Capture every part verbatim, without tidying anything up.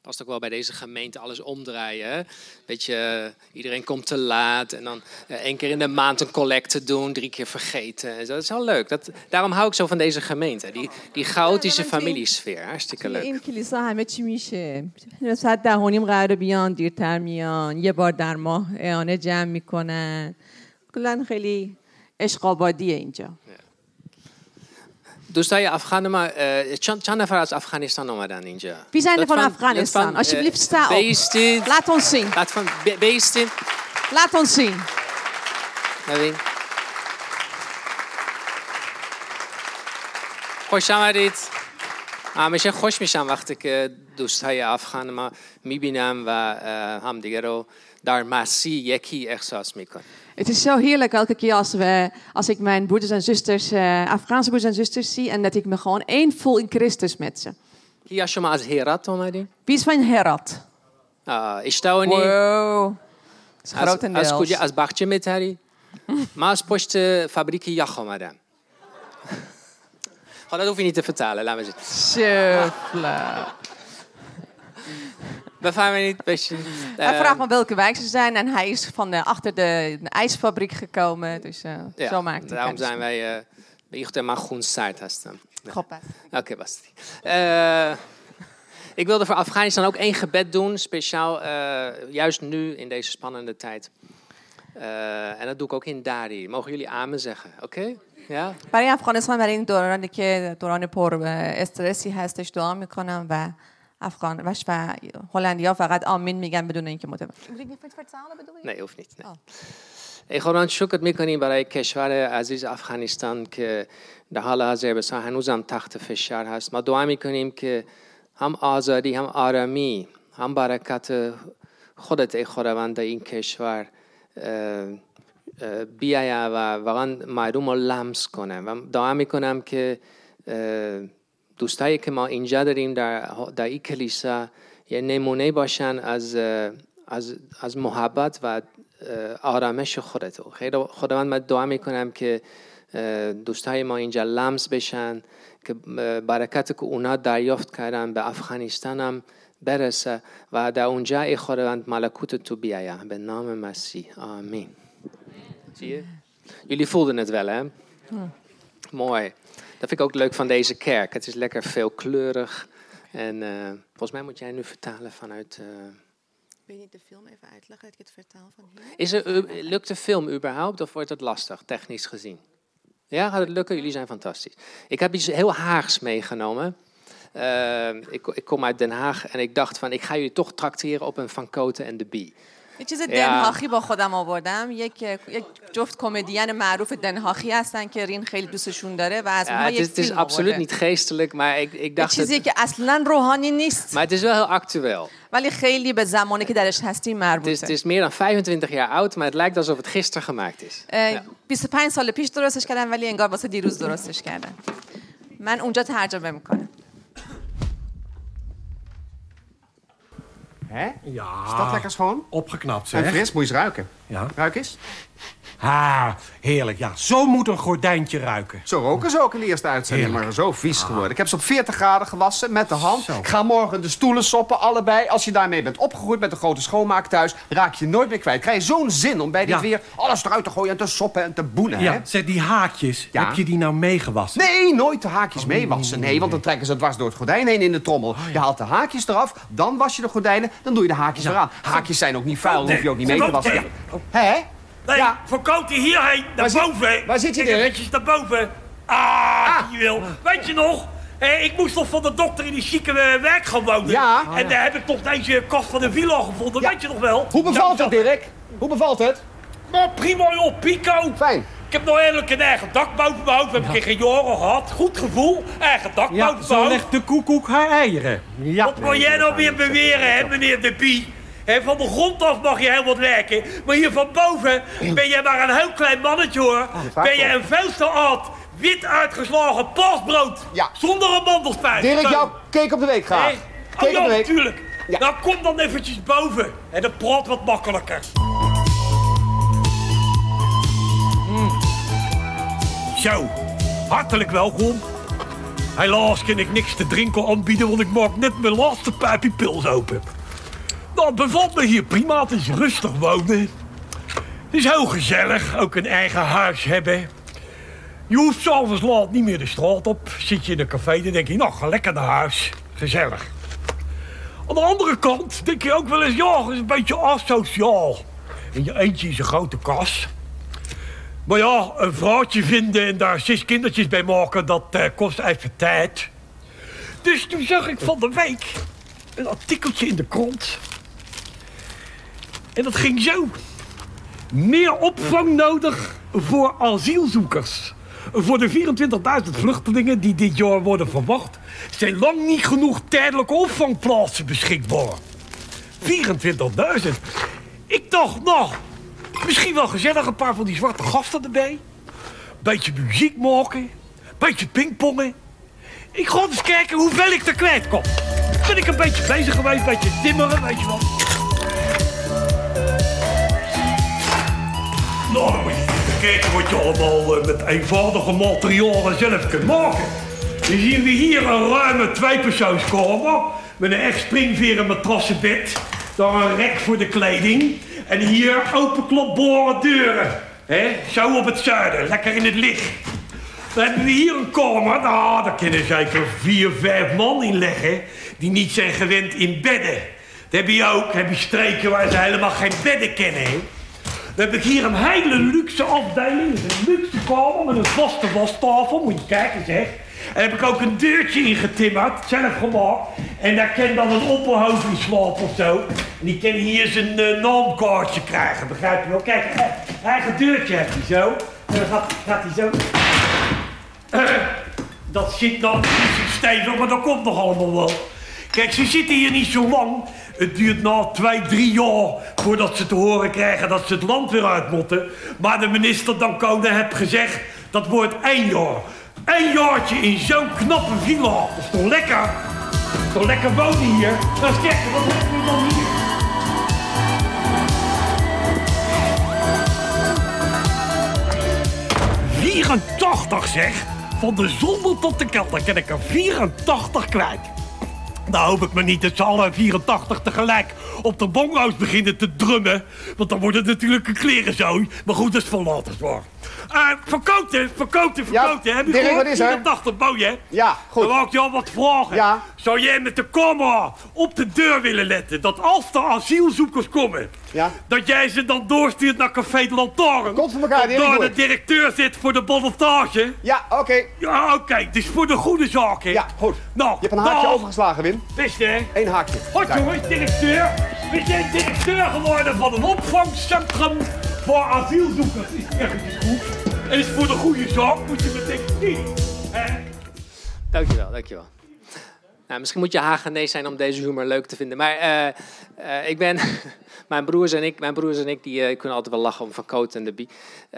past ook wel bij deze gemeente alles omdraaien. Hè? Weet je, iedereen komt te laat en dan uh, één keer in de maand een collecte doen, drie keer vergeten. En zo. Dat is wel leuk. Dat, daarom hou ik zo van deze gemeente. Die, die chaotische familiesfeer. Hartstikke leuk. این کلیسا همه چی میشه. ساعت ده و نیم قراره بیان، دیرتر میان. یه بار در ماه اعانه جمع میکنن. کلاً خیلی عشق آبادیه اینجا. دوستای افغان ما چند چند نفر از افغانستان اومدن اینجا؟ Wie zijn er van Afghanistan? Alsjeblieft sta op. Beestid. Laat ons zien. Laat van beestid. Laat ons zien. ببین. خوش آمدید. همیشه خوش میشم وقتی که دوستای افغان ما میبینم و همدیگه رو در مسیح یکی احساس میکنیم. Het is zo heerlijk elke keer als, we, als ik mijn broeders en zusters, uh, Afghaanse broeders en zusters zie en dat ik me gewoon één voel in Christus met ze. Ja, شما از هرات اومدین؟ Wie is van Herat? اشتباه نی؟ Wow. از, از کجا؟ از بخچه میتری؟ من از پشت فابریک یخ اومدم. حالا dat hoef je niet te vertalen, laat maar zitten. Zo flauw. Beveiliging niet, beetje. Hij vraagt me welke wijk ze zijn en hij is van de, achter de, de ijsfabriek gekomen. Dus uh, ja, zo maakt hij. Daarom zijn wij bij uh, maar groen site hesten. Oké, okay, basti. Uh, ik wilde voor Afghanistan ook één gebed doen, speciaal uh, juist nu in deze spannende tijd. Uh, en dat doe ik ook in Dari. Mogen jullie amen zeggen, oké? Okay? Ja? برای افغانستان برای این دورانی که دوران پر استرسی هستش دعا میکنم و افغان و هلندیا فقط آمین میگن بدون اینکه متوجه. Nee, hoeft niet. Nee. خدا شکر میکنیم برای کشور عزیز افغانستان که در حال حاضر بسیار هنوزم تحت فشار هست. ما دعا میکنیم که هم آزادی هم آرامی هم برکت خودت ای خداوند این کشور بیاید و واقعا مردم رو لمس کنه. و دعا میکنم که دوستایی که ما اینجا داریم در در این کلیسا یه نمونه باشن از از از محبت و آرامش خودتو. خیلی خداوند من دعا میکنم که دوستای ما اینجا لمس بشن که برکتی که اونا دریافت کردن به افغانستان هم برسه و در اونجا ای خداوند ملکوت تو بیاید به نام مسیح. آمین. Zie je? Jullie voelden het wel, hè? Ja. Mooi. Dat vind ik ook leuk van deze kerk. Het is lekker veelkleurig. En uh, volgens mij moet jij nu vertalen vanuit... Uh... Wil je de film even uitleggen dat ik het vertaal van hier? Is er, uh, lukt de film überhaupt of wordt het lastig, technisch gezien? Ja, gaat het lukken? Jullie zijn fantastisch. Ik heb iets heel Haags meegenomen. Uh, ik, ik kom uit Den Haag en ik dacht van, ik ga jullie toch trakteren op een Van Koten en de Bie. یه چیز دنهاخی با خودم آوردم. یک یک جفت کمدین معروف دنهاخی هستن که رین خیلی دوستشون داره و از اونها یک فیلم. Het is absoluut niet geestelijk, maar ik ik dacht چیزی که اصلا روحانی نیست. Maar het is wel heel actueel. ولی خیلی به زمانی که درش هستیم مربوطه. Het is, het is meer dan vijfentwintig jaar oud, maar het lijkt alsof het gisteren gemaakt is. بیست و پنج سال پیش درستش کردن ولی انگار واسه دیروز درستش کردن. من اونجا ترجمه میکنم. Hè? Ja. Is dat lekker schoon? Opgeknapt, zeg. En fris, moet je eens ruiken. Ja. Ruik eens. Ah, heerlijk. Ja, zo moet een gordijntje ruiken. Zo roken ze ook in de eerste uitzending, Heerlijk. maar zo vies ah. geworden. Ik heb ze op veertig graden gewassen met de hand. Zo. Ik ga morgen de stoelen soppen, allebei. Als je daarmee bent opgegroeid met een grote schoonmaak thuis, raak je nooit meer kwijt. Krijg je zo'n zin om bij dit ja. weer alles eruit te gooien en te soppen en te boenen. Ja, hè? zeg, die haakjes, ja. heb je die nou meegewassen? Nee, nooit de haakjes oh, meewassen. Nee, nee, want dan trekken ze dwars door het gordijn heen in de trommel. Oh, ja. Je haalt de haakjes eraf, dan was je de gordijnen, dan doe je de haakjes ja. eraan. Haakjes zijn ook niet vuil, dan nee. hoef je ook niet mee te wassen. Ja. Hè? Nee, ja. van Koten hierheen, naar waar boven. Zit, waar zit je, Dirk? Dirk? Netjes naar boven. Ah, ah. Je wil. Weet je nog? Eh, ik moest toch van de dokter in die chique uh, werk gaan wonen. Ja. En oh, ja. daar heb ik toch deze kast van de villa gevonden. Ja. Weet je nog wel? Hoe bevalt het, Dirk? Hoe bevalt het? Nou, prima joh, pico. Fijn. Ik heb nog eindelijk een eigen dak boven mijn hoofd. Heb ik geen jaren gehad. Goed gevoel. Eigen dak ja, boven mijn hoofd. Zo legt de koekoek haar eieren. Ja. Wat wil jij nou weer beweren, hè, meneer De Bie? He, van de grond af mag je heel wat werken. Maar hier van boven ben jij maar een heel klein mannetje, hoor. Oh, ben je een veel te oud, wit uitgeslagen paasbrood. Ja. Zonder een mandelspijs. Dirk, jouw cake op de week graag. Hey. Cake oh ja, op de week. natuurlijk. Ja. Nou, kom dan eventjes boven. En dat praat wat makkelijker. Mm. Zo, hartelijk welkom. Helaas kan ik niks te drinken aanbieden, want ik maak net mijn laatste pijpje pils open. Nou, het bevalt me hier prima. Het is rustig wonen. Het is heel gezellig, ook een eigen huis hebben. Je hoeft s'avonds laat niet meer de straat op. Zit je in een café, dan denk je, nou, ga lekker naar huis. Gezellig. Aan de andere kant denk je ook wel eens, ja, het is een beetje asociaal. In je eentje is een grote kas. Maar ja, een vrouwtje vinden en daar zes kindertjes bij maken, dat uh, kost even tijd. Dus toen zag ik van de week een artikeltje in de krant. En dat ging zo. Meer opvang nodig voor asielzoekers. Voor de vierentwintigduizend vluchtelingen die dit jaar worden verwacht, zijn lang niet genoeg tijdelijke opvangplaatsen beschikbaar. vierentwintigduizend. Ik dacht, nou, misschien wel gezellig een paar van die zwarte gasten erbij. Beetje muziek maken, beetje pingpongen. Ik ga eens kijken hoeveel ik er kwijt kom. Ben ik een beetje bezig geweest, een beetje timmeren, weet je wel. Nou, dan moet je even kijken wat je allemaal uh, met eenvoudige materialen zelf kunt maken. Dan zien we hier een ruime tweepersoonskamer met een echt springveren matrassenbed. Dan een rek voor de kleding. En hier openklopbare deuren. He? Zo op het zuiden, lekker in het licht. Dan hebben we hier een kamer. Nou, daar kunnen zeker vier, vijf man in leggen die niet zijn gewend in bedden. Dat heb je ook, heb je streken waar ze helemaal geen bedden kennen. He? Dan heb ik hier een hele luxe afdeling. Dat is een luxe kamer met een vaste wastafel. Moet je kijken zeg. En heb ik ook een deurtje ingetimmerd, zelf gemaakt. En daar kan dan een opperhoofd in slapen of zo. En die kan hier zijn uh, naamkaartje krijgen, begrijp je wel? Kijk, een eigen deurtje heeft hij zo. En dan gaat, gaat hij zo... Uh, dat zit dan niet zo stevig, maar dat komt nog allemaal wel. Kijk, ze zitten hier niet zo lang. Het duurt na twee, drie jaar voordat ze te horen krijgen dat ze het land weer uit moeten. Maar de minister dan Koning heeft gezegd, dat wordt één jaar. Eén jaartje in zo'n knappe villa. Dat is toch lekker? Dat is toch lekker wonen hier? Dat is gek, wat hebben we dan hier? vierentachtig zeg! Van de zolder tot de kelder kan ik er vierentachtig kwijt. Nou hoop ik maar niet dat ze alle vierentachtig tegelijk op de bongo's beginnen te drummen. Want dan wordt het natuurlijk een klerenzooi. Maar goed, dat is van later zwaar. Uh, verkoten, verkoten, verkoten. Ja, heb je Dirk, gehoord? wat is er? vierentachtig bouw hè? Ja, goed. Dan wou ik je al wat vragen. Ja. Zou jij met de camera op de deur willen letten dat als er asielzoekers komen, ja, dat jij ze dan doorstuurt naar Café de Lantaarn? Komt voor elkaar, Dirk, dat daar doe de het. directeur zit voor de ballotage? Ja, oké. Okay. Ja, oké. Okay. Het is voor de goede zaak, hè? Ja, goed. Nou, je hebt een haakje nou, overgeslagen, Wim. best, hè? Eén haakje. Goed, jongens, directeur. We zijn directeur geworden van een opvangcentrum voor asielzoekers. Is ergens goed. En is voor de goede zaak, moet je me denken zien. Hè? Dankjewel, dankjewel. Nou, misschien moet je Hagenees zijn om deze humor leuk te vinden. Maar uh, uh, ik ben... mijn broers en ik, mijn broers en ik die, uh, kunnen altijd wel lachen om Van Cote en de Bie. Uh,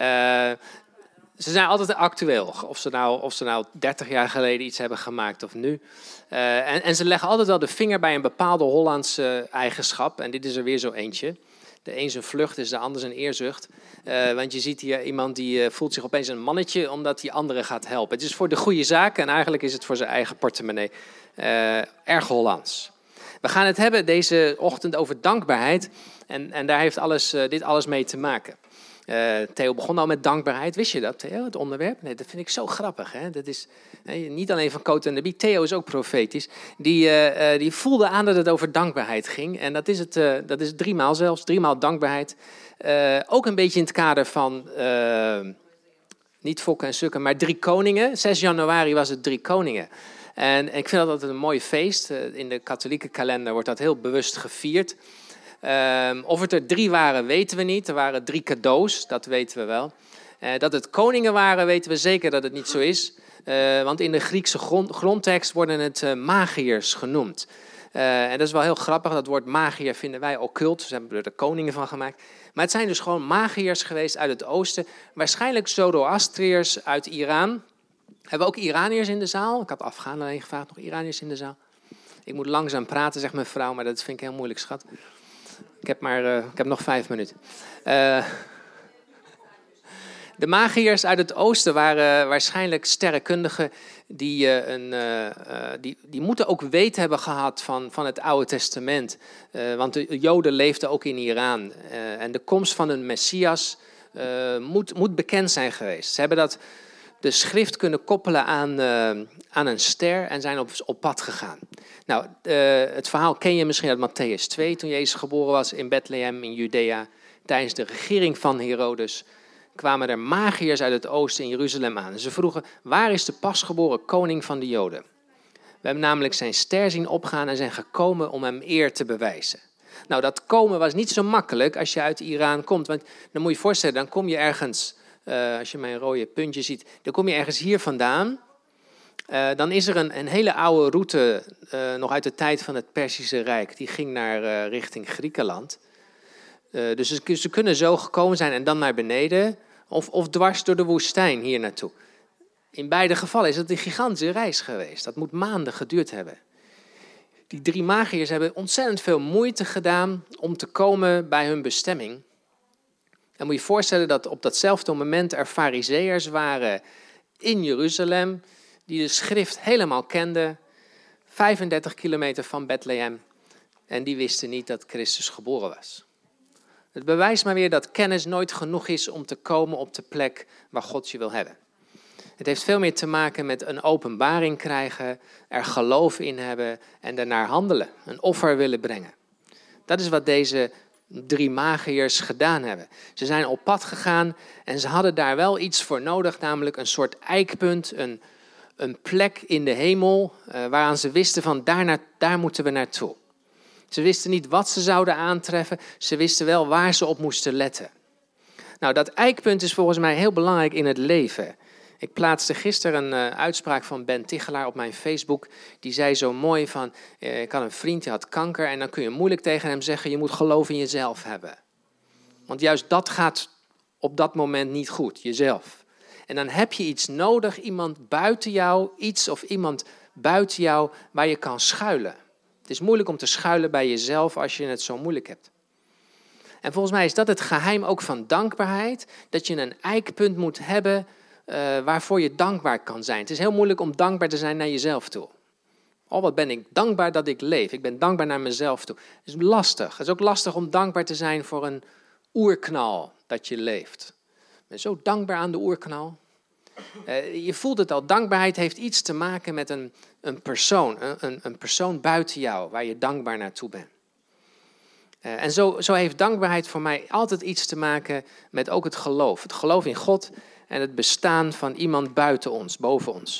ze zijn altijd actueel. Of ze, nou, of ze nou dertig jaar geleden iets hebben gemaakt of nu. Uh, en, en ze leggen altijd wel de vinger bij een bepaalde Hollandse eigenschap. En dit is er weer zo eentje. De een zijn vlucht is de ander zijn eerzucht. Uh, want je ziet hier iemand die uh, voelt zich opeens een mannetje omdat hij anderen gaat helpen. Het is voor de goede zaak en eigenlijk is het voor zijn eigen portemonnee. Uh, erg Hollands. We gaan het hebben deze ochtend over dankbaarheid. En, en daar heeft alles, uh, dit alles mee te maken. Uh, Theo begon al met dankbaarheid. Wist je dat, Theo, het onderwerp? Nee, dat vind ik zo grappig. Hè? Dat is nee, niet alleen Van Cote en de Bie. Theo is ook profetisch. Die, uh, uh, die voelde aan dat het over dankbaarheid ging. En dat is het uh, dat is driemaal zelfs. Driemaal dankbaarheid. Uh, ook een beetje in het kader van... Uh, niet fokken en sukken, maar Drie Koningen. zes januari was het Drie Koningen. En ik vind dat altijd een mooi feest. Uh, in de katholieke kalender wordt dat heel bewust gevierd. Um, of het er drie waren, weten we niet. Er waren drie cadeaus, dat weten we wel. Uh, dat het koningen waren, weten we zeker dat het niet zo is. Uh, want in de Griekse grond, grondtekst worden het uh, magiërs genoemd. Uh, en dat is wel heel grappig. Dat woord magiër vinden wij occult. Ze hebben er de koningen van gemaakt. Maar het zijn dus gewoon magiërs geweest uit het oosten. Waarschijnlijk Zoroastriërs uit Iran. Hebben we ook Iraniërs in de zaal? Ik had Afghanen alleen gevraagd, nog Iraniërs in de zaal? Ik moet langzaam praten, zegt mijn vrouw, maar dat vind ik heel moeilijk, schat. Ik heb, maar, uh, ik heb nog vijf minuten. Uh, De magiërs uit het oosten waren waarschijnlijk sterrenkundigen die, uh, een, uh, uh, die, die moeten ook weten hebben gehad van, van het Oude Testament. Uh, want de Joden leefden ook in Iran. Uh, en de komst van een Messias uh, moet, moet bekend zijn geweest. Ze hebben dat, de schrift kunnen koppelen aan, uh, aan een ster en zijn op, op pad gegaan. Nou, uh, het verhaal ken je misschien uit Mattheüs twee, toen Jezus geboren was in Bethlehem in Judea. Tijdens de regering van Herodes kwamen er magiërs uit het oosten in Jeruzalem aan. Ze vroegen, waar is de pasgeboren koning van de Joden? We hebben namelijk zijn ster zien opgaan en zijn gekomen om hem eer te bewijzen. Nou, dat komen was niet zo makkelijk als je uit Iran komt. Want dan moet je je voorstellen, dan kom je ergens, uh, als je mijn rode puntje ziet, dan kom je ergens hier vandaan. Uh, dan is er een, een hele oude route, uh, nog uit de tijd van het Perzische Rijk. Die ging naar uh, richting Griekenland. Uh, dus ze, ze kunnen zo gekomen zijn en dan naar beneden. Of, of dwars door de woestijn hier naartoe. In beide gevallen is het een gigantische reis geweest. Dat moet maanden geduurd hebben. Die drie magiërs hebben ontzettend veel moeite gedaan om te komen bij hun bestemming. En moet je je voorstellen dat op datzelfde moment er farizeeërs waren in Jeruzalem, die de schrift helemaal kenden, vijfendertig kilometer van Bethlehem. En die wisten niet dat Christus geboren was. Het bewijst maar weer dat kennis nooit genoeg is om te komen op de plek waar God je wil hebben. Het heeft veel meer te maken met een openbaring krijgen, er geloof in hebben en daarnaar handelen, een offer willen brengen. Dat is wat deze drie magiërs gedaan hebben. Ze zijn op pad gegaan en ze hadden daar wel iets voor nodig, namelijk een soort eikpunt, een, een plek in de hemel, uh, waaraan ze wisten van daar, naar, daar moeten we naartoe. Ze wisten niet wat ze zouden aantreffen, ze wisten wel waar ze op moesten letten. Nou, dat eikpunt is volgens mij heel belangrijk in het leven. Ik plaatste gisteren een uh, uitspraak van Ben Tichelaar op mijn Facebook. Die zei zo mooi van, uh, ik had een vriend die had kanker en dan kun je moeilijk tegen hem zeggen, je moet geloof in jezelf hebben. Want juist dat gaat op dat moment niet goed, jezelf. En dan heb je iets nodig, iemand buiten jou, iets of iemand buiten jou waar je kan schuilen. Het is moeilijk om te schuilen bij jezelf als je het zo moeilijk hebt. En volgens mij is dat het geheim ook van dankbaarheid, dat je een eikpunt moet hebben Uh, waarvoor je dankbaar kan zijn. Het is heel moeilijk om dankbaar te zijn naar jezelf toe. Oh, wat ben ik dankbaar dat ik leef. Ik ben dankbaar naar mezelf toe. Het is lastig. Het is ook lastig om dankbaar te zijn voor een oerknal dat je leeft. Ik ben zo dankbaar aan de oerknal. Uh, je voelt het al. Dankbaarheid heeft iets te maken met een, een persoon. Een, een persoon buiten jou waar je dankbaar naartoe bent. Uh, en zo, zo heeft dankbaarheid voor mij altijd iets te maken met ook het geloof. Het geloof in God en het bestaan van iemand buiten ons, boven ons.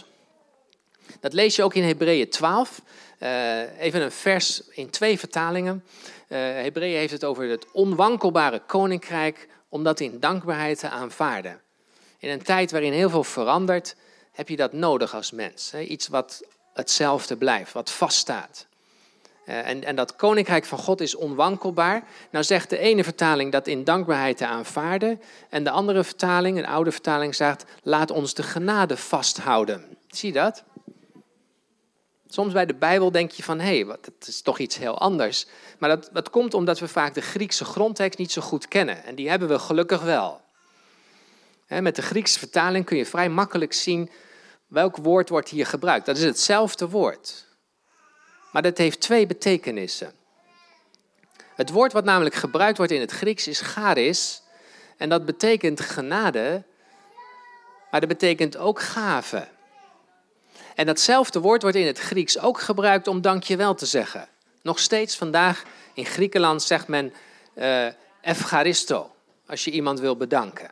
Dat lees je ook in Hebreeën twaalf. Uh, even een vers in twee vertalingen. Uh, Hebreeën heeft het over het onwankelbare koninkrijk, om dat in dankbaarheid te aanvaarden. In een tijd waarin heel veel verandert, heb je dat nodig als mens. Hè? Iets wat hetzelfde blijft, wat vaststaat. Uh, en, en dat koninkrijk van God is onwankelbaar. Nou zegt de ene vertaling dat in dankbaarheid te aanvaarden. En de andere vertaling, een oude vertaling, zegt, laat ons de genade vasthouden. Zie je dat? Soms bij de Bijbel denk je van, hé, hey, dat is toch iets heel anders. Maar dat, dat komt omdat we vaak de Griekse grondtekst niet zo goed kennen. En die hebben we gelukkig wel. He, met de Griekse vertaling kun je vrij makkelijk zien welk woord wordt hier gebruikt. Dat is hetzelfde woord. Maar dat heeft twee betekenissen. Het woord wat namelijk gebruikt wordt in het Grieks is charis. En dat betekent genade, maar dat betekent ook gave. En datzelfde woord wordt in het Grieks ook gebruikt om dankjewel te zeggen. Nog steeds vandaag in Griekenland zegt men uh, efcharisto, als je iemand wil bedanken.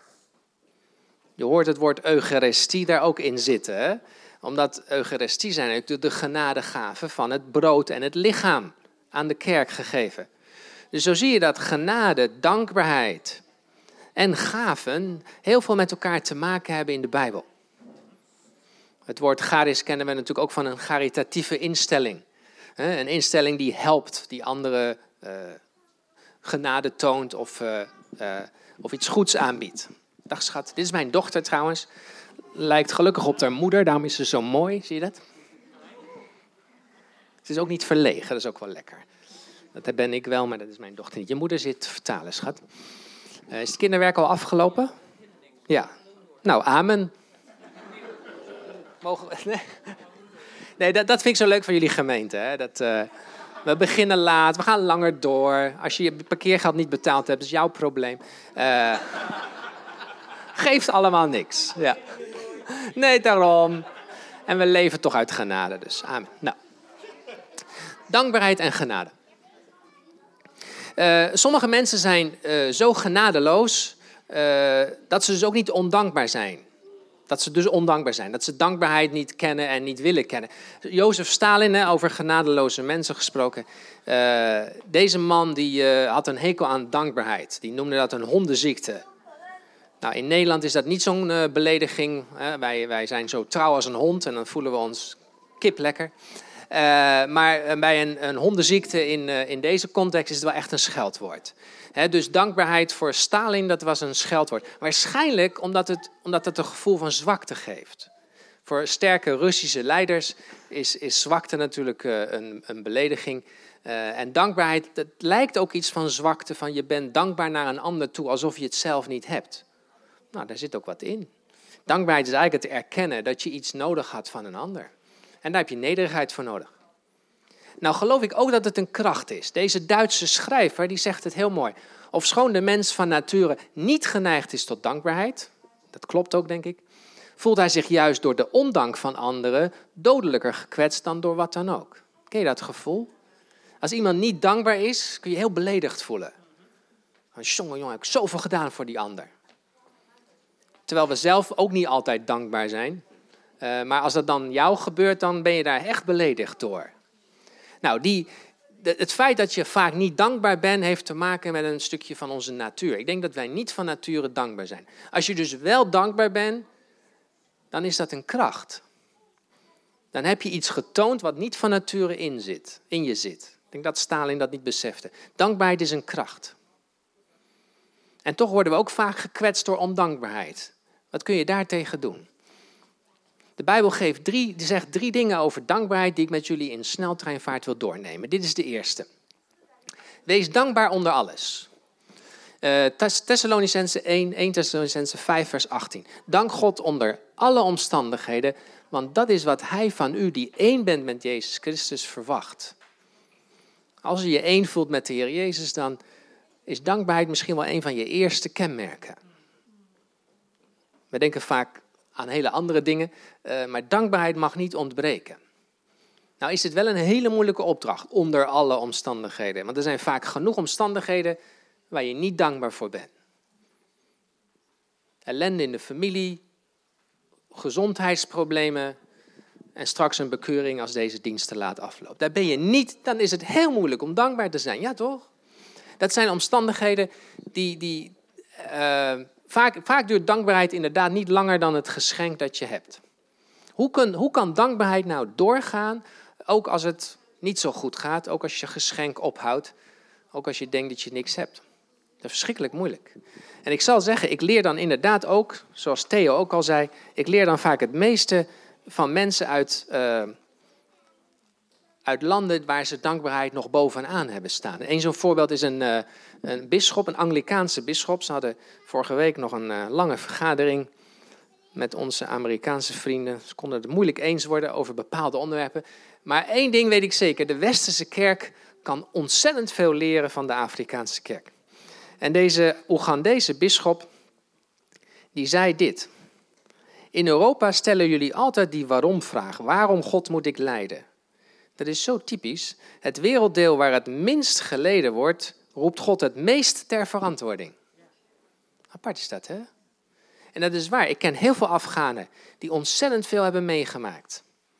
Je hoort het woord eucharistie daar ook in zitten, hè? Omdat eucharistie zijn eigenlijk de genadegave van het brood en het lichaam aan de kerk gegeven. Dus zo zie je dat genade, dankbaarheid en gaven heel veel met elkaar te maken hebben in de Bijbel. Het woord charis kennen we natuurlijk ook van een charitatieve instelling. Een instelling die helpt, die anderen uh, genade toont of, uh, uh, of iets goeds aanbiedt. Dag schat, dit is mijn dochter trouwens. Lijkt gelukkig op haar moeder, daarom is ze zo mooi, zie je dat? Ze is ook niet verlegen, dat is ook wel lekker. Dat ben ik wel, maar dat is mijn dochter niet. Je moeder zit te vertalen, schat. Uh, is het kinderwerk al afgelopen? Ja, Nou, amen. Mogen we... Nee, nee dat, dat vind ik zo leuk van jullie gemeente. Hè? Dat, uh, we beginnen laat, we gaan langer door. Als je je parkeergeld niet betaald hebt, is jouw probleem. Uh, geeft allemaal niks. Ja. Nee, daarom. En we leven toch uit genade, dus amen. Nou. Dankbaarheid en genade. Uh, sommige mensen zijn uh, zo genadeloos uh, dat ze dus ook niet ondankbaar zijn. Dat ze dus ondankbaar zijn. Dat ze dankbaarheid niet kennen en niet willen kennen. Jozef Stalin, hè, over genadeloze mensen gesproken. Uh, deze man die, uh, had een hekel aan dankbaarheid. Die noemde dat een hondenziekte. Nou, in Nederland is dat niet zo'n uh, belediging. Hè. Wij, wij zijn zo trouw als een hond en dan voelen we ons kip lekker. Uh, maar bij een, een hondenziekte in, uh, in deze context is het wel echt een scheldwoord. He, dus dankbaarheid voor Stalin, dat was een scheldwoord. Waarschijnlijk omdat het, omdat het een gevoel van zwakte geeft. Voor sterke Russische leiders is, is zwakte natuurlijk uh, een, een belediging. Uh, en dankbaarheid, dat lijkt ook iets van zwakte. Van je bent dankbaar naar een ander toe alsof je het zelf niet hebt. Nou, daar zit ook wat in. Dankbaarheid is eigenlijk het erkennen dat je iets nodig had van een ander. En daar heb je nederigheid voor nodig. Nou geloof ik ook dat het een kracht is. Deze Duitse schrijver die zegt het heel mooi. Ofschoon de mens van nature niet geneigd is tot dankbaarheid, dat klopt ook denk ik, voelt hij zich juist door de ondank van anderen dodelijker gekwetst dan door wat dan ook. Ken je dat gevoel? Als iemand niet dankbaar is, kun je heel beledigd voelen. Jongen, jongen, heb ik zoveel gedaan voor die ander. Terwijl we zelf ook niet altijd dankbaar zijn. Uh, maar als dat dan jou gebeurt, dan ben je daar echt beledigd door. Nou, die, de, het feit dat je vaak niet dankbaar bent, heeft te maken met een stukje van onze natuur. Ik denk dat wij niet van nature dankbaar zijn. Als je dus wel dankbaar bent, dan is dat een kracht. Dan heb je iets getoond wat niet van nature in, zit, in je zit. Ik denk dat Stalin dat niet besefte. Dankbaarheid is een kracht. En toch worden we ook vaak gekwetst door ondankbaarheid. Wat kun je daartegen doen? De Bijbel geeft drie, die zegt drie dingen over dankbaarheid die ik met jullie in sneltreinvaart wil doornemen. Dit is de eerste. Wees dankbaar onder alles. Uh, Thessalonicense één, Eerste Thessalonicense vijf vers achttien. Dank God onder alle omstandigheden, want dat is wat hij van u die één bent met Jezus Christus verwacht. Als je je één voelt met de Heer Jezus, dan is dankbaarheid misschien wel een van je eerste kenmerken. We denken vaak aan hele andere dingen, uh, maar dankbaarheid mag niet ontbreken. Nou is dit wel een hele moeilijke opdracht, onder alle omstandigheden. Want er zijn vaak genoeg omstandigheden waar je niet dankbaar voor bent. Ellende in de familie, gezondheidsproblemen en straks een bekeuring als deze dienst te laat afloopt. Daar ben je niet, dan is het heel moeilijk om dankbaar te zijn, ja toch? Dat zijn omstandigheden die... die uh, Vaak, vaak duurt dankbaarheid inderdaad niet langer dan het geschenk dat je hebt. Hoe kan, hoe kan dankbaarheid nou doorgaan, ook als het niet zo goed gaat, ook als je geschenk ophoudt, ook als je denkt dat je niks hebt? Dat is verschrikkelijk moeilijk. En ik zal zeggen, ik leer dan inderdaad ook, zoals Theo ook al zei, ik leer dan vaak het meeste van mensen uit, uh, uit landen waar ze dankbaarheid nog bovenaan hebben staan. Eén zo'n voorbeeld is een... Uh, Een bisschop, een Anglikaanse bisschop. Ze hadden vorige week nog een uh, lange vergadering met onze Amerikaanse vrienden. Ze konden het moeilijk eens worden over bepaalde onderwerpen. Maar één ding weet ik zeker. De westerse kerk kan ontzettend veel leren van de Afrikaanse kerk. En deze Oegandese bisschop, die zei dit. In Europa stellen jullie altijd die waarom-vraag. Waarom, God, moet ik lijden? Dat is zo typisch. Het werelddeel waar het minst geleden wordt, roept God het meest ter verantwoording. Apart is dat, hè? En dat is waar. Ik ken heel veel Afghanen die ontzettend veel hebben meegemaakt.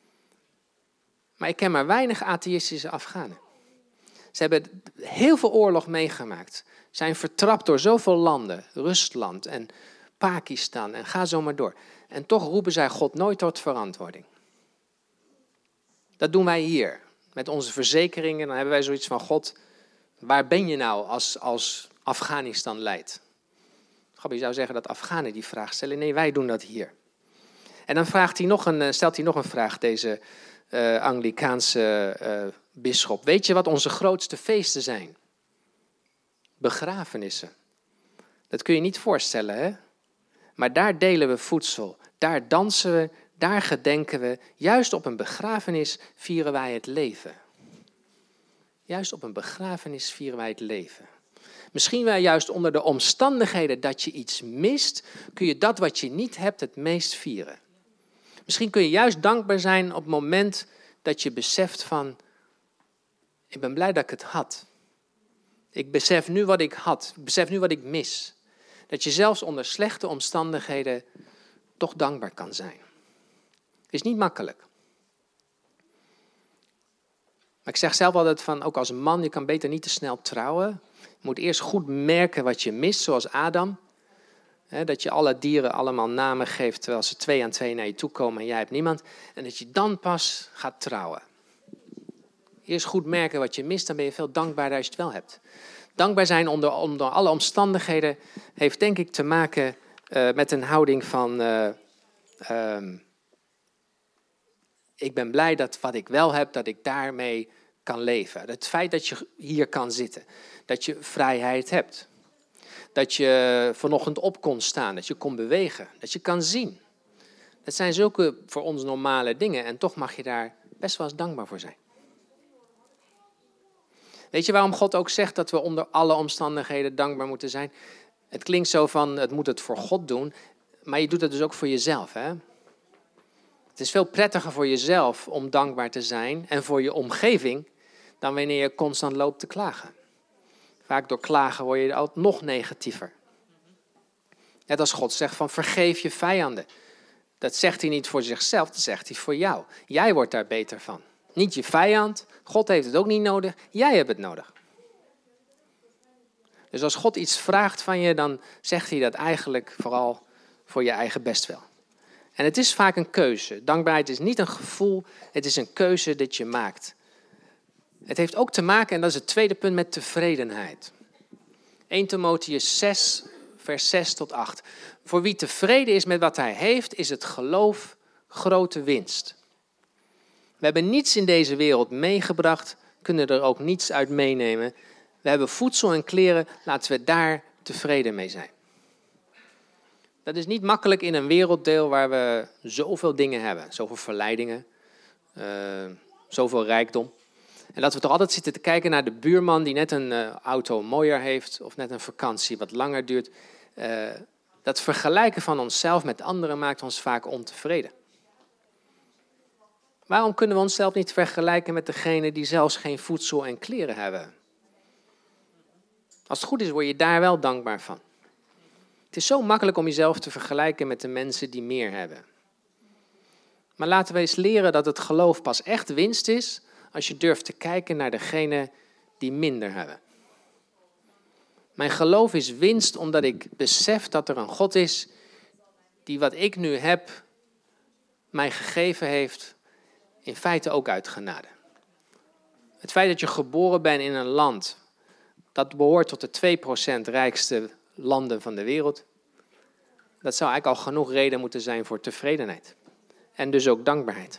Maar ik ken maar weinig atheïstische Afghanen. Ze hebben heel veel oorlog meegemaakt. Zijn vertrapt door zoveel landen. Rusland en Pakistan en ga zo maar door. En toch roepen zij God nooit tot verantwoording. Dat doen wij hier. Met onze verzekeringen. Dan hebben wij zoiets van God... Waar ben je nou als, als Afghanistan leidt? Je zou zeggen dat Afghanen die vraag stellen. Nee, wij doen dat hier. En dan vraagt hij nog een, stelt hij nog een vraag, deze uh, Anglikaanse uh, bisschop. Weet je wat onze grootste feesten zijn? Begrafenissen. Dat kun je niet voorstellen, hè? Maar daar delen we voedsel. Daar dansen we, daar gedenken we. Juist op een begrafenis vieren wij het leven. Juist op een begrafenis vieren wij het leven. Misschien wel juist onder de omstandigheden dat je iets mist, kun je dat wat je niet hebt het meest vieren. Misschien kun je juist dankbaar zijn op het moment dat je beseft van, ik ben blij dat ik het had. Ik besef nu wat ik had, ik besef nu wat ik mis. Dat je zelfs onder slechte omstandigheden toch dankbaar kan zijn. Is niet makkelijk. Maar ik zeg zelf altijd van, ook als man, je kan beter niet te snel trouwen. Je moet eerst goed merken wat je mist, zoals Adam. He, dat je alle dieren allemaal namen geeft, terwijl ze twee aan twee naar je toe komen en jij hebt niemand. En dat je dan pas gaat trouwen. Eerst goed merken wat je mist, dan ben je veel dankbaarder als je het wel hebt. Dankbaar zijn onder, onder alle omstandigheden heeft denk ik te maken uh, met een houding van... Uh, um, ik ben blij dat wat ik wel heb, dat ik daarmee kan leven. Het feit dat je hier kan zitten. Dat je vrijheid hebt. Dat je vanochtend op kon staan. Dat je kon bewegen. Dat je kan zien. Dat zijn zulke voor ons normale dingen. En toch mag je daar best wel eens dankbaar voor zijn. Weet je waarom God ook zegt dat we onder alle omstandigheden dankbaar moeten zijn? Het klinkt zo van, het moet het voor God doen. Maar je doet het dus ook voor jezelf, hè? Het is veel prettiger voor jezelf om dankbaar te zijn en voor je omgeving dan wanneer je constant loopt te klagen. Vaak door klagen word je altijd nog negatiever. Net als God zegt van vergeef je vijanden. Dat zegt hij niet voor zichzelf, dat zegt hij voor jou. Jij wordt daar beter van. Niet je vijand, God heeft het ook niet nodig, jij hebt het nodig. Dus als God iets vraagt van je, dan zegt hij dat eigenlijk vooral voor je eigen bestwil. En het is vaak een keuze. Dankbaarheid is niet een gevoel, het is een keuze dat je maakt. Het heeft ook te maken, en dat is het tweede punt, met tevredenheid. Eerste Timotheüs zes, vers zes tot acht. Voor wie tevreden is met wat hij heeft, is het geloof grote winst. We hebben niets in deze wereld meegebracht, kunnen er ook niets uit meenemen. We hebben voedsel en kleren, laten we daar tevreden mee zijn. Dat is niet makkelijk in een werelddeel waar we zoveel dingen hebben. Zoveel verleidingen, uh, zoveel rijkdom. En dat we toch altijd zitten te kijken naar de buurman die net een uh, auto mooier heeft. Of net een vakantie wat langer duurt. Uh, dat vergelijken van onszelf met anderen maakt ons vaak ontevreden. Waarom kunnen we onszelf niet vergelijken met degene die zelfs geen voedsel en kleren hebben? Als het goed is, word je daar wel dankbaar van. Het is zo makkelijk om jezelf te vergelijken met de mensen die meer hebben. Maar laten we eens leren dat het geloof pas echt winst is als je durft te kijken naar degene die minder hebben. Mijn geloof is winst omdat ik besef dat er een God is die wat ik nu heb mij gegeven heeft, in feite ook uit genade. Het feit dat je geboren bent in een land dat behoort tot de twee procent rijkste landen van de wereld, dat zou eigenlijk al genoeg reden moeten zijn voor tevredenheid. En dus ook dankbaarheid.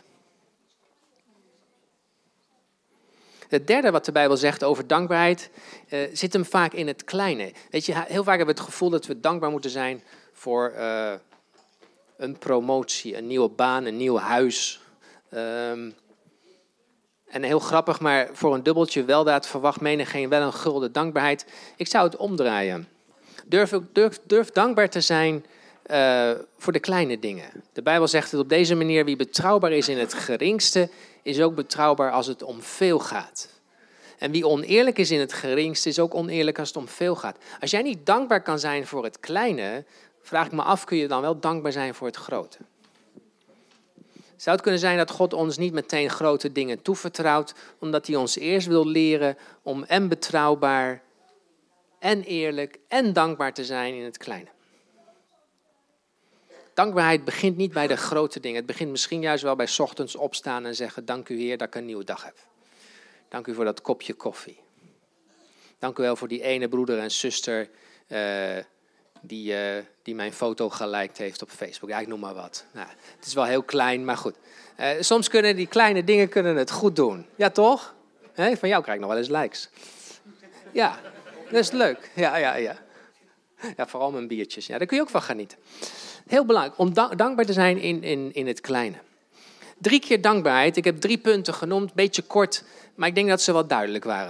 Het derde wat de Bijbel zegt over dankbaarheid uh, zit hem vaak in het kleine. Weet je, heel vaak hebben we het gevoel dat we dankbaar moeten zijn voor uh, een promotie, een nieuwe baan, een nieuw huis. Um, en heel grappig, maar voor een dubbeltje weldaad verwacht menigeen wel een gulden dankbaarheid. Ik zou het omdraaien. Durf, durf, durf dankbaar te zijn uh, voor de kleine dingen. De Bijbel zegt het op deze manier: wie betrouwbaar is in het geringste, is ook betrouwbaar als het om veel gaat. En wie oneerlijk is in het geringste, is ook oneerlijk als het om veel gaat. Als jij niet dankbaar kan zijn voor het kleine, vraag ik me af, kun je dan wel dankbaar zijn voor het grote? Zou het kunnen zijn dat God ons niet meteen grote dingen toevertrouwt, omdat hij ons eerst wil leren om en betrouwbaar en eerlijk en dankbaar te zijn in het kleine? Dankbaarheid begint niet bij de grote dingen. Het begint misschien juist wel bij 's ochtends opstaan en zeggen: dank u Heer dat ik een nieuwe dag heb. Dank u voor dat kopje koffie. Dank u wel voor die ene broeder en zuster uh, die, uh, die mijn foto geliked heeft op Facebook. Ja, ik noem maar wat. Nou, het is wel heel klein, maar goed. Uh, soms kunnen die kleine dingen kunnen het goed doen. Ja, toch? He, van jou krijg ik nog wel eens likes. Ja, dat is leuk. Ja, ja, ja. Ja, vooral mijn biertjes. Ja, daar kun je ook van genieten. Heel belangrijk, om da- dankbaar te zijn in, in, in het kleine. Drie keer dankbaarheid. Ik heb drie punten genoemd, beetje kort, maar ik denk dat ze wel duidelijk waren.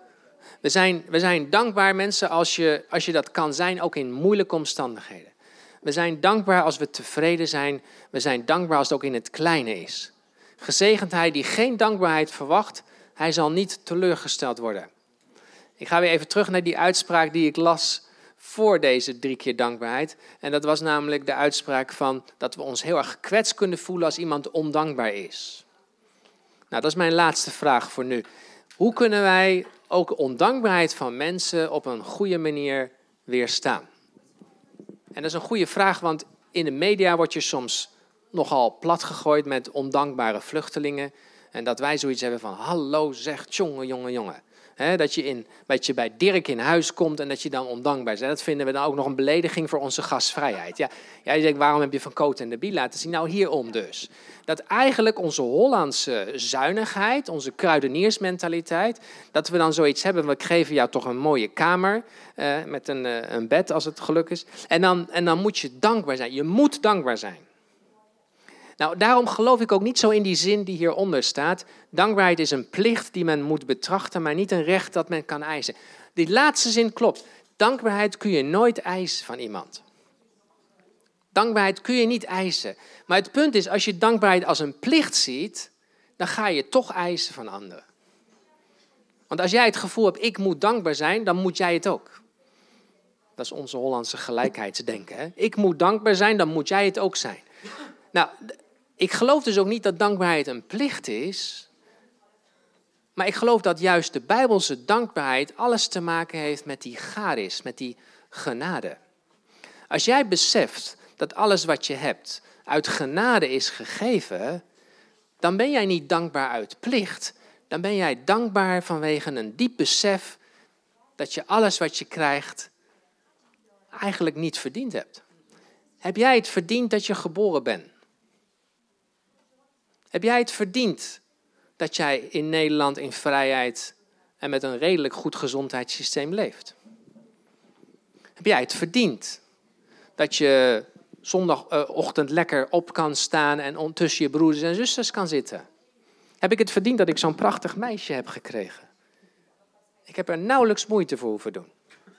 We zijn, we zijn dankbaar mensen als je, als je dat kan zijn, ook in moeilijke omstandigheden. We zijn dankbaar als we tevreden zijn. We zijn dankbaar als het ook in het kleine is. Gezegend hij die geen dankbaarheid verwacht, hij zal niet teleurgesteld worden. Ik ga weer even terug naar die uitspraak die ik las voor deze drie keer dankbaarheid. En dat was namelijk de uitspraak van dat we ons heel erg gekwetst kunnen voelen als iemand ondankbaar is. Nou, dat is mijn laatste vraag voor nu. Hoe kunnen wij ook ondankbaarheid van mensen op een goede manier weerstaan? En dat is een goede vraag, want in de media word je soms nogal platgegooid met ondankbare vluchtelingen. En dat wij zoiets hebben van, hallo zeg, jongen, jongen, jongen. He, dat, je in, dat je bij Dirk in huis komt en dat je dan ondankbaar bent. Dat vinden we dan ook nog een belediging voor onze gastvrijheid. Ja, ja, je denkt, waarom heb je Van Cote en de Bie laten zien? Nou, hierom dus. Dat eigenlijk onze Hollandse zuinigheid, onze kruideniersmentaliteit, dat we dan zoiets hebben, we geven jou toch een mooie kamer uh, met een, uh, een bed als het geluk is. En dan, en dan moet je dankbaar zijn. Je moet dankbaar zijn. Nou, daarom geloof ik ook niet zo in die zin die hieronder staat. Dankbaarheid is een plicht die men moet betrachten, maar niet een recht dat men kan eisen. Die laatste zin klopt. Dankbaarheid kun je nooit eisen van iemand. Dankbaarheid kun je niet eisen. Maar het punt is, als je dankbaarheid als een plicht ziet, dan ga je toch eisen van anderen. Want als jij het gevoel hebt, ik moet dankbaar zijn, dan moet jij het ook. Dat is onze Hollandse gelijkheidsdenken. Hè? Ik moet dankbaar zijn, dan moet jij het ook zijn. Nou, ik geloof dus ook niet dat dankbaarheid een plicht is. Maar ik geloof dat juist de Bijbelse dankbaarheid alles te maken heeft met die charis, met die genade. Als jij beseft dat alles wat je hebt uit genade is gegeven, dan ben jij niet dankbaar uit plicht. Dan ben jij dankbaar vanwege een diep besef dat je alles wat je krijgt eigenlijk niet verdiend hebt. Heb jij het verdiend dat je geboren bent? Heb jij het verdiend dat jij in Nederland in vrijheid en met een redelijk goed gezondheidssysteem leeft? Heb jij het verdiend dat je zondagochtend lekker op kan staan en tussen je broers en zusters kan zitten? Heb ik het verdiend dat ik zo'n prachtig meisje heb gekregen? Ik heb er nauwelijks moeite voor hoeven doen.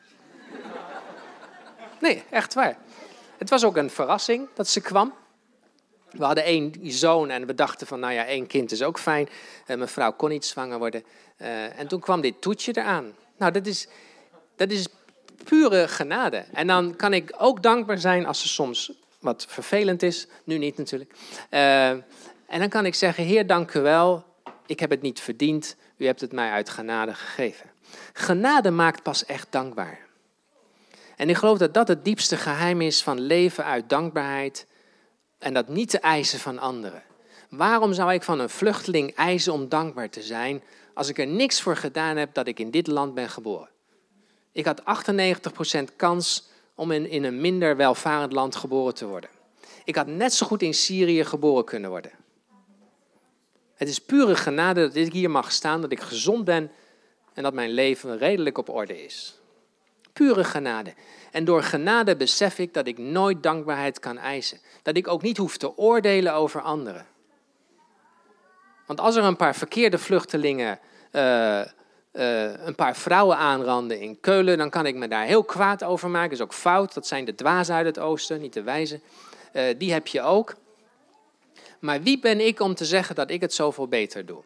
Nee, echt waar. Het was ook een verrassing dat ze kwam. We hadden één zoon en we dachten van, nou ja, één kind is ook fijn. Uh, mijn vrouw kon niet zwanger worden. Uh, en toen kwam dit toetje eraan. Nou, dat is, dat is pure genade. En dan kan ik ook dankbaar zijn als ze soms wat vervelend is. Nu niet natuurlijk. Uh, en dan kan ik zeggen, Heer, dank u wel. Ik heb het niet verdiend. U hebt het mij uit genade gegeven. Genade maakt pas echt dankbaar. En ik geloof dat dat het diepste geheim is van leven uit dankbaarheid. En dat niet te eisen van anderen. Waarom zou ik van een vluchteling eisen om dankbaar te zijn als ik er niks voor gedaan heb dat ik in dit land ben geboren? Ik had achtennegentig procent kans om in, in een minder welvarend land geboren te worden. Ik had net zo goed in Syrië geboren kunnen worden. Het is pure genade dat ik hier mag staan, dat ik gezond ben en dat mijn leven redelijk op orde is. Pure genade. En door genade besef ik dat ik nooit dankbaarheid kan eisen. Dat ik ook niet hoef te oordelen over anderen. Want als er een paar verkeerde vluchtelingen uh, uh, een paar vrouwen aanranden in Keulen, dan kan ik me daar heel kwaad over maken. Dat is ook fout. Dat zijn de dwazen uit het oosten, niet de wijzen. Uh, die heb je ook. Maar wie ben ik om te zeggen dat ik het zoveel beter doe?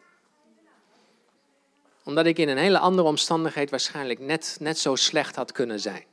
Omdat ik in een hele andere omstandigheid waarschijnlijk net, net zo slecht had kunnen zijn.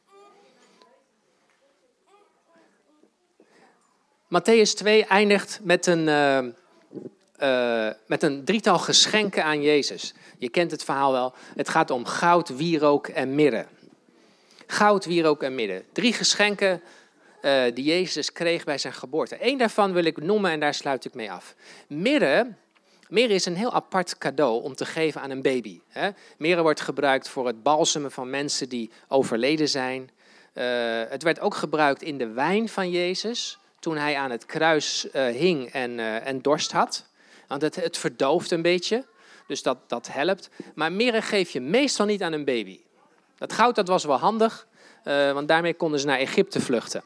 Mattheüs twee eindigt met een, uh, uh, met een drietal geschenken aan Jezus. Je kent het verhaal wel. Het gaat om goud, wierook en mirre. Goud, wierook en mirre. Drie geschenken uh, die Jezus kreeg bij zijn geboorte. Eén daarvan wil ik noemen en daar sluit ik mee af. Mirre, mirre is een heel apart cadeau om te geven aan een baby. Hè? Mirre wordt gebruikt voor het balsemen van mensen die overleden zijn. Uh, het werd ook gebruikt in de wijn van Jezus, toen hij aan het kruis uh, hing en, uh, en dorst had. Want het, het verdooft een beetje, dus dat, dat helpt. Maar mirre geef je meestal niet aan een baby. Dat goud dat was wel handig, uh, want daarmee konden ze naar Egypte vluchten.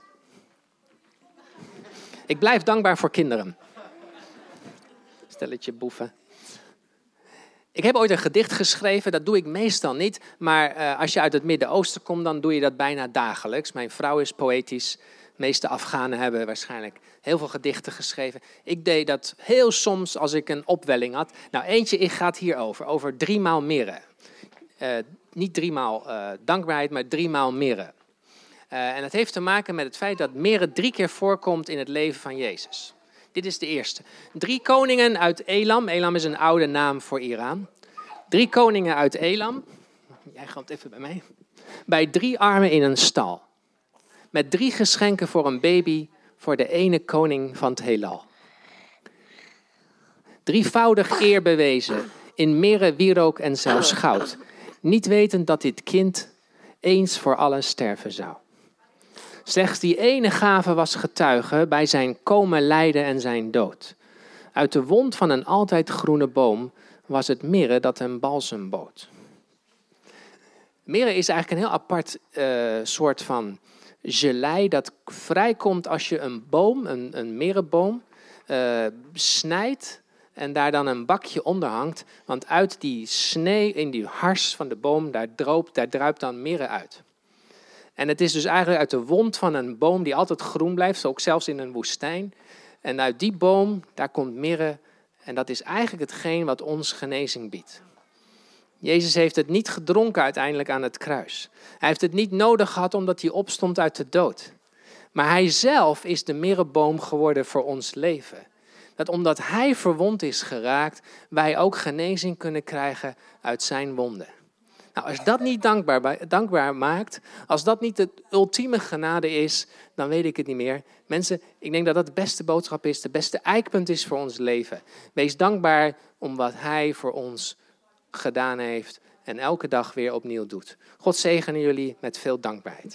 Ik blijf dankbaar voor kinderen. Stelletje boeven. Ik heb ooit een gedicht geschreven, dat doe ik meestal niet. Maar uh, als je uit het Midden-Oosten komt, dan doe je dat bijna dagelijks. Mijn vrouw is poëtisch. De meeste Afghanen hebben waarschijnlijk heel veel gedichten geschreven. Ik deed dat heel soms als ik een opwelling had. Nou, eentje gaat hierover, over driemaal mirre. Uh, niet driemaal uh, dankbaarheid, maar driemaal mirre. Uh, en het heeft te maken met het feit dat mirre drie keer voorkomt in het leven van Jezus. Dit is de eerste. Drie koningen uit Elam. Elam is een oude naam voor Iran. Drie koningen uit Elam. Jij gaat even bij mij. Bij drie armen in een stal. Met drie geschenken voor een baby voor de ene koning van het heelal. Drievoudig eer bewezen in mirre, wierook en zelfs goud. Niet wetend dat dit kind eens voor allen sterven zou. Slechts die ene gave was getuige bij zijn komen, lijden en zijn dood. Uit de wond van een altijd groene boom was het mirre dat hem balsem bood. Mirre is eigenlijk een heel apart uh, soort van gelei dat vrijkomt als je een boom, een, een mirreboom, uh, snijdt en daar dan een bakje onder hangt. Want uit die snee in die hars van de boom, daar, droop, daar druipt dan mirre uit. En het is dus eigenlijk uit de wond van een boom die altijd groen blijft, ook zelfs in een woestijn. En uit die boom, daar komt mirre. En dat is eigenlijk hetgeen wat ons genezing biedt. Jezus heeft het niet gedronken uiteindelijk aan het kruis. Hij heeft het niet nodig gehad omdat hij opstond uit de dood. Maar hij zelf is de mirreboom geworden voor ons leven. Dat omdat hij verwond is geraakt, wij ook genezing kunnen krijgen uit zijn wonden. Nou, als dat niet dankbaar, dankbaar maakt, als dat niet de ultieme genade is, dan weet ik het niet meer. Mensen, ik denk dat dat de beste boodschap is, de beste eikpunt is voor ons leven. Wees dankbaar om wat hij voor ons gedaan heeft en elke dag weer opnieuw doet. God zegene jullie met veel dankbaarheid.